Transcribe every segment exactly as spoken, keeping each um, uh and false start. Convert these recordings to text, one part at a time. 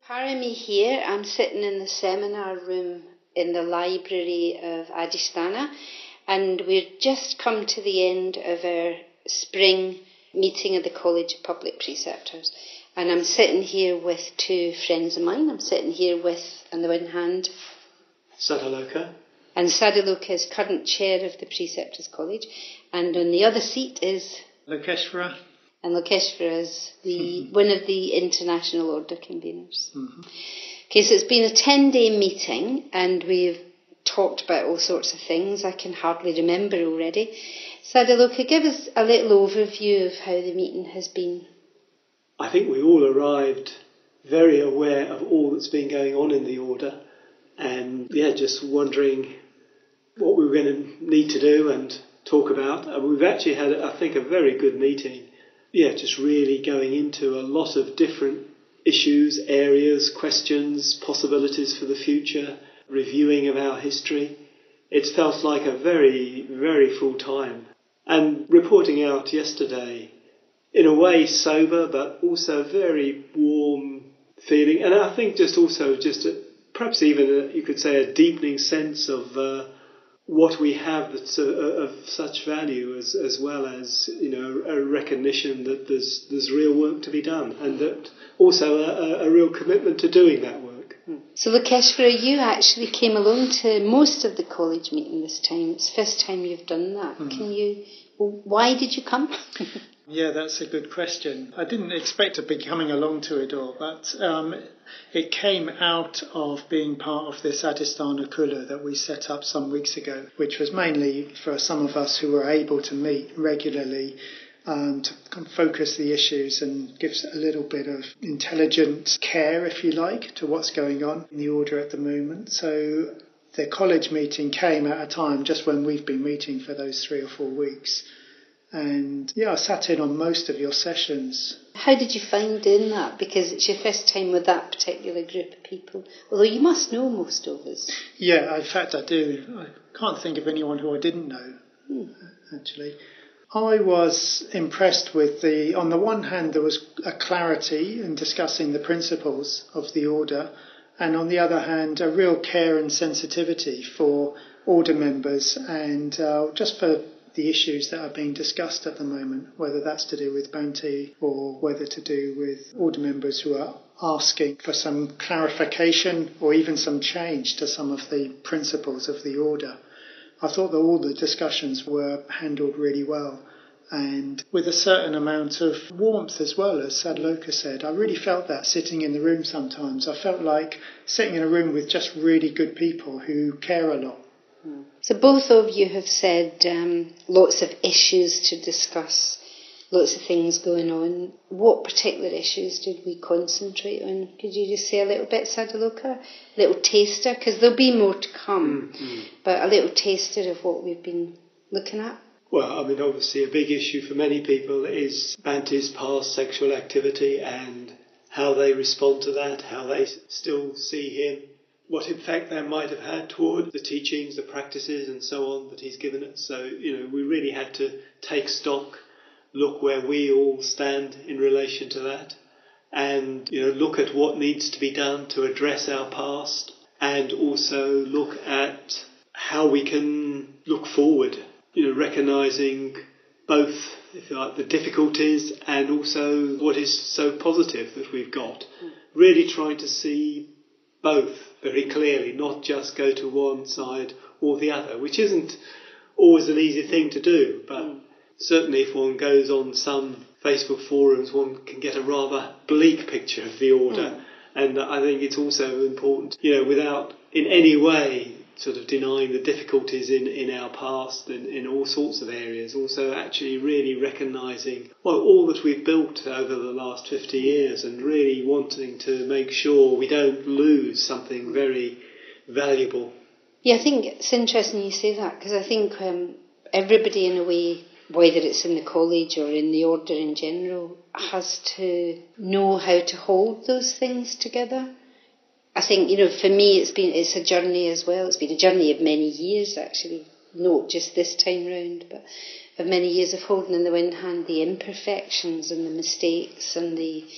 Parami here. I'm sitting in the seminar room in the library of Adisthana, and we've just come to the end of our spring meeting of the College of Public Preceptors. And I'm sitting here with two friends of mine. I'm sitting here with, on the one hand, Sadaloka. And Sadaloka is current chair of the Preceptors College. And on the other seat is Lokeshvara. And Lokeshvara is the mm-hmm. one of the International Order conveners. Mm-hmm. Okay, so it's been a ten-day meeting and we've talked about all sorts of things I can hardly remember already. Sadaloka, give us a little overview of how the meeting has been. I think we all arrived very aware of all that's been going on in the Order and, yeah, just wondering what we were going to need to do and talk about. And we've actually had, I think, a very good meeting. Yeah, just really going into a lot of different issues, areas, questions, possibilities for the future, reviewing of our history. It's felt like a very, very full time. And reporting out yesterday, in a way sober, but also very warm feeling. And I think just also just a, perhaps even a, you could say a deepening sense of uh, what we have that's a, of such value, as as well as, you know, a recognition that there's there's real work to be done, and that also a, a real commitment to doing that work. So Lokeshvara, you actually came along to most of the college meeting this time. It's the first time you've done that. Mm. Can you? Well, why did you come? Yeah, that's a good question. I didn't expect to be coming along to it all, but um, it came out of being part of this Adisthana Kula that we set up some weeks ago, which was mainly for some of us who were able to meet regularly um, to focus the issues and give a little bit of intelligent care, if you like, to what's going on in the Order at the moment. So the college meeting came at a time just when we've been meeting for those three or four weeks. And yeah, I sat in on most of your sessions. How did you find doing that? Because it's your first time with that particular group of people. Although you must know most of us. Yeah, in fact I do. I can't think of anyone who I didn't know, hmm. actually. I was impressed with the, on the one hand there was a clarity in discussing the principles of the Order, and on the other hand a real care and sensitivity for Order members and uh, just for the issues that are being discussed at the moment, whether that's to do with Bhante or whether to do with Order members who are asking for some clarification or even some change to some of the principles of the Order. I thought that all the discussions were handled really well and with a certain amount of warmth as well, as Sadaloka said. I really felt that sitting in the room sometimes. I felt like sitting in a room with just really good people who care a lot. So both of you have said um, lots of issues to discuss, lots of things going on. What particular issues did we concentrate on? Could you just say a little bit, Sadaloka? A little taster, because there'll be more to come, mm-hmm. but a little taster of what we've been looking at. Well, I mean, obviously a big issue for many people is Bhante's past sexual activity and how they respond to that, how they still see him, what effect that might have had toward the teachings, the practices and so on that he's given us. So, you know, we really had to take stock, look where we all stand in relation to that, and, you know, look at what needs to be done to address our past, and also look at how we can look forward, you know, recognising both, if you like, the difficulties and also what is so positive that we've got. Really trying to see both very clearly, not just go to one side or the other, which isn't always an easy thing to do, but mm. certainly if one goes on some Facebook forums, one can get a rather bleak picture of the Order, mm. and I think it's also important, you know, without in any way sort of denying the difficulties in, in our past and in all sorts of areas, also actually really recognising well, all that we've built over the last fifty years and really wanting to make sure we don't lose something very valuable. Yeah, I think it's interesting you say that, because I think um, everybody in a way, whether it's in the college or in the Order in general, has to know how to hold those things together. I think, you know, for me it's been it's a journey as well. It's been a journey of many years actually, not just this time round, but of many years of holding in the one hand the imperfections and the mistakes and the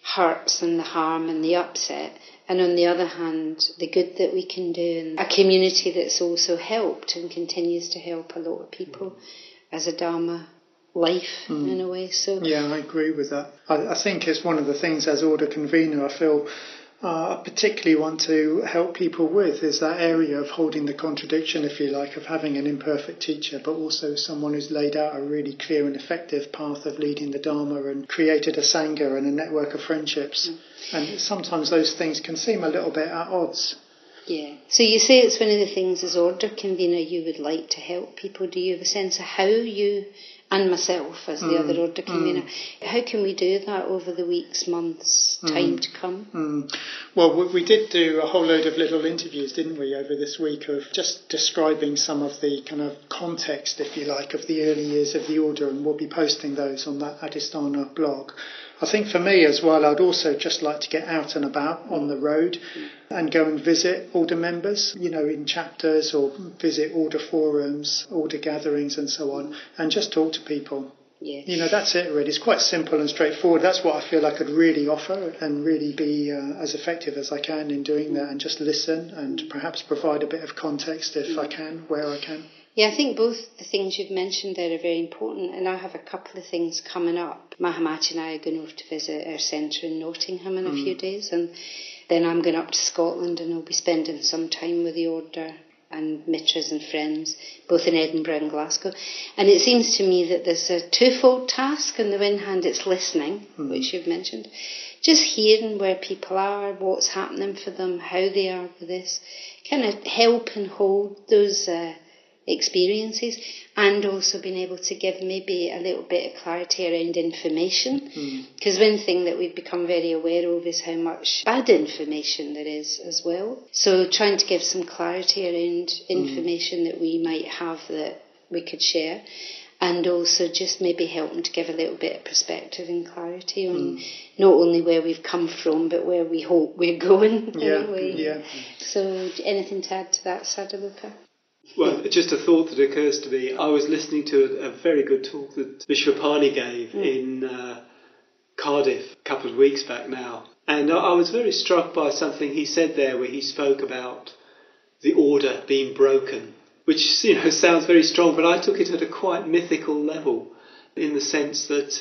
hurts and the harm and the upset, and on the other hand, the good that we can do, and a community that's also helped and continues to help a lot of people mm. as a Dharma life mm. in a way. So yeah, I agree with that. I, I think it's one of the things as Order convener I feel uh, I particularly want to help people with is that area of holding the contradiction, if you like, of having an imperfect teacher, but also someone who's laid out a really clear and effective path of leading the Dharma and created a Sangha and a network of friendships. Mm. And sometimes those things can seem a little bit at odds. Yeah. So you say it's one of the things as Order convener you would like to help people. Do you have a sense of how you, and myself as the mm, other Order convener, mm. how can we do that over the weeks, months, time mm, to come? Mm. Well, we did do a whole load of little interviews, didn't we, over this week of just describing some of the kind of context, if you like, of the early years of the Order, and we'll be posting those on that Adhisthana blog. I think for me as well, I'd also just like to get out and about on the road and go and visit Order members, you know, in chapters, or visit Order forums, Order gatherings and so on, and just talk to people. Yeah. You know, that's it really. It's quite simple and straightforward. That's what I feel I could really offer and really be uh, as effective as I can in doing that, and just listen and perhaps provide a bit of context if I can, where I can. Yeah, I think both the things you've mentioned there are very important, and I have a couple of things coming up. Mahamati and I are going over to visit our centre in Nottingham in a mm. few days, and then I'm going up to Scotland and I'll be spending some time with the Order and Mitras and friends, both in Edinburgh and Glasgow. And it seems to me that there's a twofold task. On the one hand, it's listening, mm. which you've mentioned, just hearing where people are, what's happening for them, how they are with this, kind of help and hold those uh, experiences, and also being able to give maybe a little bit of clarity around information, because mm. one thing that we've become very aware of is how much bad information there is as well. So trying to give some clarity around information mm. that we might have that we could share, and also just maybe helping to give a little bit of perspective and clarity on mm. not only where we've come from, but where we hope we're going. Yeah, in a way. yeah. So anything to add to that, Sadhuluka? Well, just a thought that occurs to me. I was listening to a, a very good talk that Vishwapani gave mm. in uh, Cardiff a couple of weeks back now. And I, I was very struck by something he said there, where he spoke about the order being broken, which, you know, sounds very strong, but I took it at a quite mythical level, in the sense that,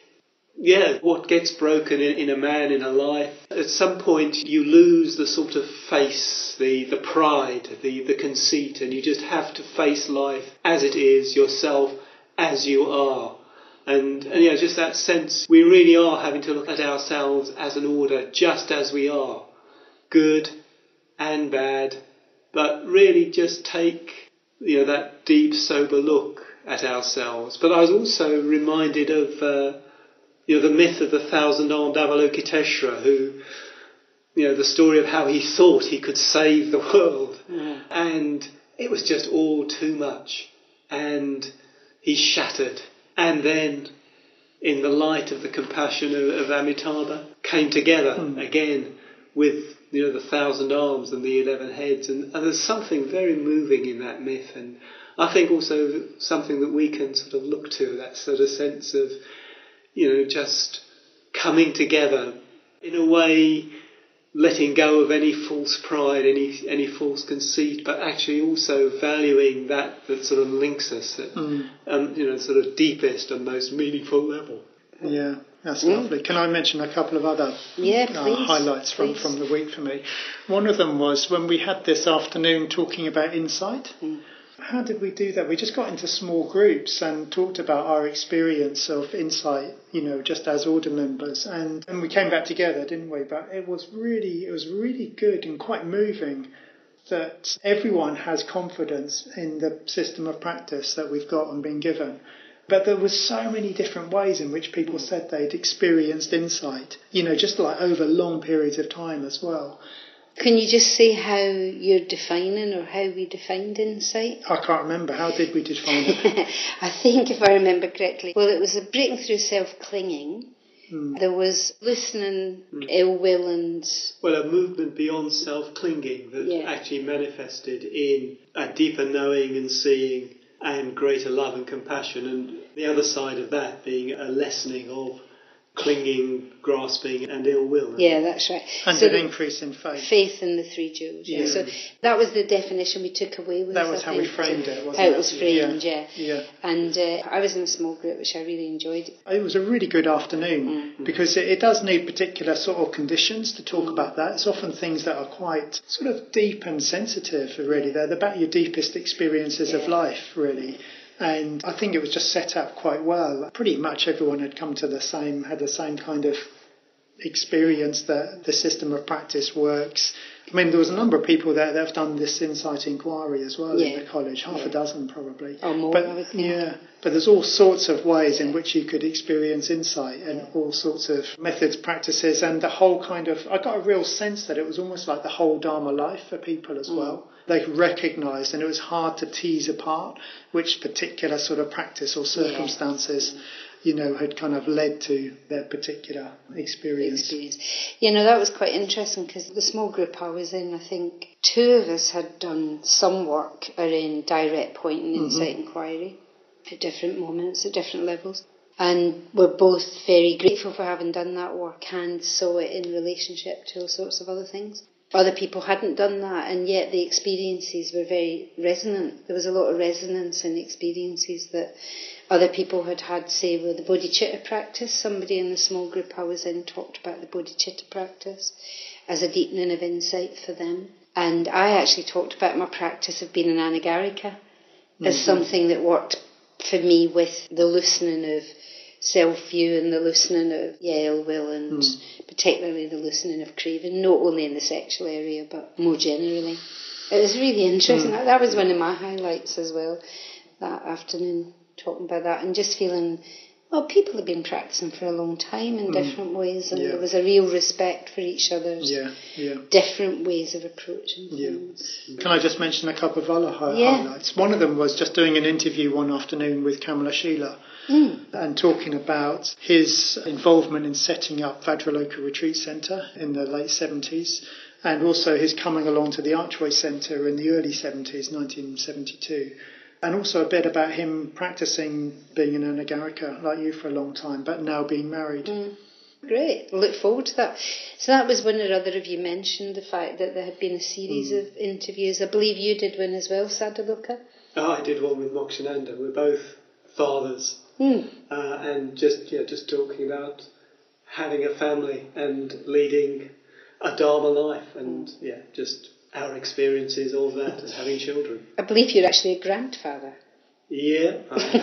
yeah, what gets broken in, in a man, in a life, at some point you lose the sort of face, the, the pride, the, the conceit, and you just have to face life as it is, yourself as you are. And, and yeah, just that sense, we really are having to look at ourselves as an order, just as we are, good and bad, but really just take, you know, that deep, sober look at ourselves. But I was also reminded of uh, you know, the myth of the thousand-armed Avalokiteshvara, who, you know, the story of how he thought he could save the world. Mm. And it was just all too much. And he shattered. And then, in the light of the compassion of, of Amitabha, came together mm. again with, you know, the thousand arms and the eleven heads. And, and there's something very moving in that myth. And I think also something that we can sort of look to, that sort of sense of, you know, just coming together in a way, letting go of any false pride, any any false conceit, but actually also valuing that that sort of links us at, mm. um, you know, sort of deepest and most meaningful level. Yeah, that's mm. lovely. Can I mention a couple of other yeah, uh, please, highlights from, please. from the week for me? One of them was when we had this afternoon talking about insight. Mm. How did we do that? We just got into small groups and talked about our experience of insight, you know, just as order members, and, and we came back together, didn't we? But it was really, it was really good and quite moving that everyone has confidence in the system of practice that we've got and been given. But there was so many different ways in which people said they'd experienced insight, you know, just like over long periods of time as well. Can you just say how you're defining, or how we defined insight? I can't remember. How did we define it? I think, if I remember correctly, well, it was a breaking through self-clinging. Mm. There was loosening mm. ill will and... Well, a movement beyond self-clinging that yeah. actually manifested in a deeper knowing and seeing and greater love and compassion. And the other side of that being a lessening of clinging, grasping and ill will. Yeah, that's right. And so an increase in faith. Faith in the three Jewels, yeah. Yeah. So that was the definition we took away with That was I how think, we framed it, wasn't how it? it was framed, yeah. yeah. yeah. And uh, I was in a small group, which I really enjoyed. It was a really good afternoon Mm-hmm. because it, it does need particular sort of conditions to talk Mm-hmm. about that. It's often things that are quite sort of deep and sensitive, really. They're about your deepest experiences Yeah. of life, really. And I think it was just set up quite well. Pretty much everyone had come to the same, had the same kind of experience that the system of practice works. I mean, there was a number of people there that have done this insight inquiry as well Yeah. in the college, half Yeah. a dozen probably. Or more, but, I would think. Yeah, but there's all sorts of ways in which you could experience insight and all sorts of methods, practices, and the whole kind of, I got a real sense that it was almost like the whole Dharma life for people as Mm. well. They recognised, and it was hard to tease apart which particular sort of practice or circumstances, you know, had kind of led to their particular experience. experience. You know, that was quite interesting because the small group I was in, I think two of us had done some work around direct point and insight Mm-hmm. inquiry at different moments, at different levels. And we're both very grateful for having done that work and saw it in relationship to all sorts of other things. Other people hadn't done that, and yet the experiences were very resonant. There was a lot of resonance in experiences that other people had had, say, with the bodhicitta practice. Somebody in the small group I was in talked about the bodhicitta practice as a deepening of insight for them. And I actually talked about my practice of being an anagarika mm-hmm. as something that worked for me with the loosening of self-view and the loosening of yeah, ill will and mm. particularly the loosening of craving, not only in the sexual area but more generally. It was really interesting. Mm. That was one of my highlights as well, that afternoon, talking about that and just feeling, well, people have been practicing for a long time in mm. different ways, and yeah. there was a real respect for each other's yeah, yeah. different ways of approaching things. Yeah. Can I just mention a couple of other hi- yeah. highlights? One of them was just doing an interview one afternoon with Kamala Sheila mm. and talking about his involvement in setting up Vajraloka Retreat Centre in the late seventies, and also his coming along to the Archway Centre in the early seventies, nineteen seventy-two. And also a bit about him practicing being an anagarika like you for a long time, but now being married. Mm. Great. Look forward to that. So that was one or other of you mentioned, the fact that there had been a series mm. of interviews. I believe you did one as well, Sadaloka. Oh, I did one with Mokshananda. We're both fathers. Mm. Uh, and just yeah, just talking about having a family and leading a Dharma life and mm. yeah, just our experiences, all that, and having children. I believe you're actually a grandfather. Yeah.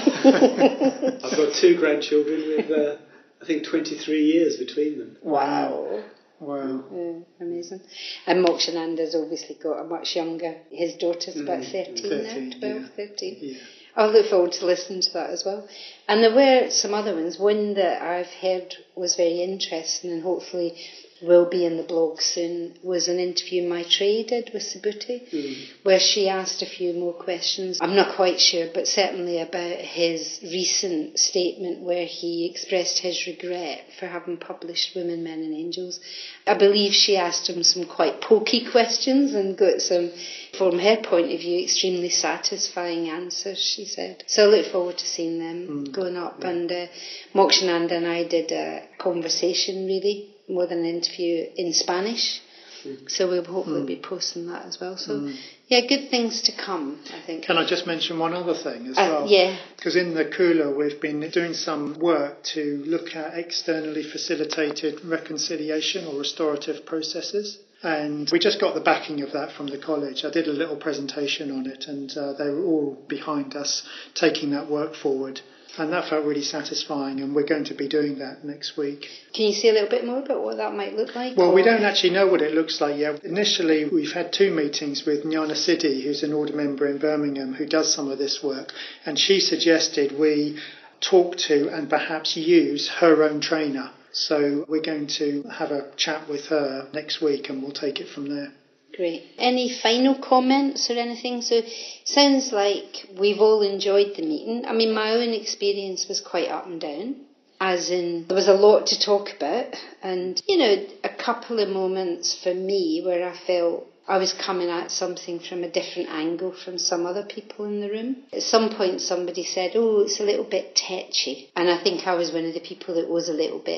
I, I've got two grandchildren with, uh, I think, twenty-three years between them. Wow. Wow. Yeah, amazing. And Mokshananda's obviously got a much younger, his daughter's about mm. thirteen, thirteen now, twelve, yeah. thirteen. Yeah. I'll look forward to listening to that as well. And there were some other ones. One that I've heard was very interesting and hopefully will be in the blog soon, was an interview Maitreyi did with Subhuti, mm. where she asked a few more questions. I'm not quite sure, but certainly about his recent statement where he expressed his regret for having published Women, Men and Angels. I believe she asked him some quite pokey questions and got some, from her point of view, extremely satisfying answers, she said. So I look forward to seeing them mm. going up. Yeah. And uh, Mokshananda and I did a conversation, really, more than an interview in Spanish. Mm. So we'll hopefully mm. be posting that as well. So, mm. yeah, good things to come, I think. Can I just mention one other thing as uh, well? Yeah. Because in the Kula we've been doing some work to look at externally facilitated reconciliation or restorative processes. And we just got the backing of that from the college. I did a little presentation on it, and uh, they were all behind us taking that work forward. And that felt really satisfying, and we're going to be doing that next week. Can you say a little bit more about what that might look like? Well, or? we don't actually know what it looks like yet. Initially, we've had two meetings with Jnana Siddhi, who's an order member in Birmingham, who does some of this work. And she suggested we talk to and perhaps use her own trainer. So we're going to have a chat with her next week, and we'll take it from there. Great. Any final comments or anything? So it sounds like we've all enjoyed the meeting. I mean, my own experience was quite up and down, as in there was a lot to talk about, and, you know, a couple of moments for me where I felt I was coming at something from a different angle from some other people in the room. At some point somebody said, oh, it's a little bit tetchy. And I think I was one of the people that was a little bit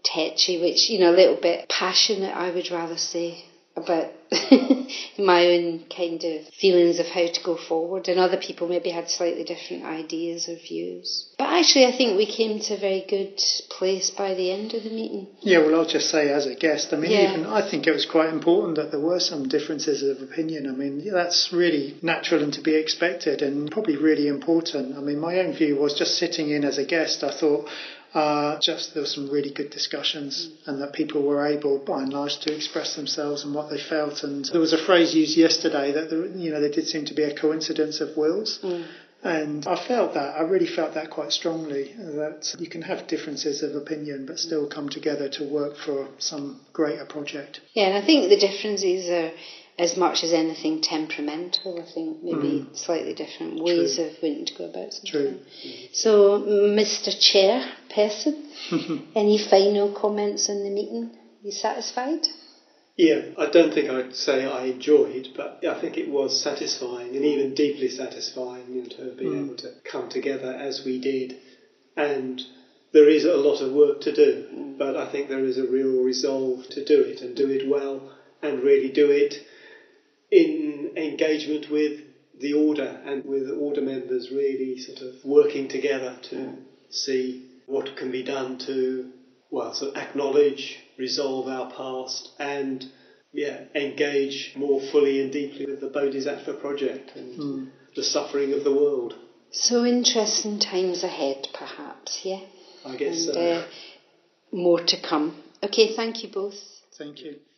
tetchy, which, you know, a little bit passionate, I would rather say, about my own kind of feelings of how to go forward, and other people maybe had slightly different ideas or views. But actually I think we came to a very good place by the end of the meeting. Yeah, well, I'll just say as a guest, I mean, yeah. even I think it was quite important that there were some differences of opinion. I mean, that's really natural and to be expected, and probably really important. I mean, my own view was, just sitting in as a guest, I thought Uh, just there were some really good discussions, mm. and that people were able, by and large, to express themselves and what they felt. And there was a phrase used yesterday that there, you know, there did seem to be a coincidence of wills, mm. and I felt that. I really felt that quite strongly. That you can have differences of opinion, but still come together to work for some greater project. Yeah, and I think the differences are, as much as anything, temperamental. I think maybe mm. slightly different ways True. Of wanting to go about something. True. So, Mister Chairperson, any final comments on the meeting? You satisfied? Yeah, I don't think I'd say I enjoyed, but I think it was satisfying, and even deeply satisfying, you know, to have been mm. able to come together as we did. And there is a lot of work to do, mm. but I think there is a real resolve to do it, and do it well, and really do it in engagement with the order, and with order members really sort of working together to see what can be done to, well, sort of acknowledge, resolve our past, and yeah, engage more fully and deeply with the Bodhisattva project and mm. the suffering of the world. So interesting times ahead, perhaps, yeah? I guess and, so. Uh, more to come. Okay, thank you both. Thank you.